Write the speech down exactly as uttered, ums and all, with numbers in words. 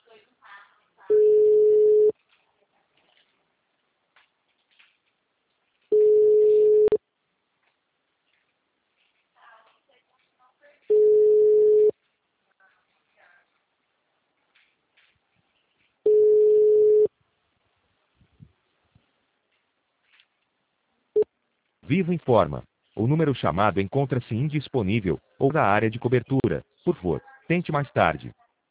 Vivo informa. O número chamado encontra-se indisponível, ou na área de cobertura. Por favor, tente mais tarde.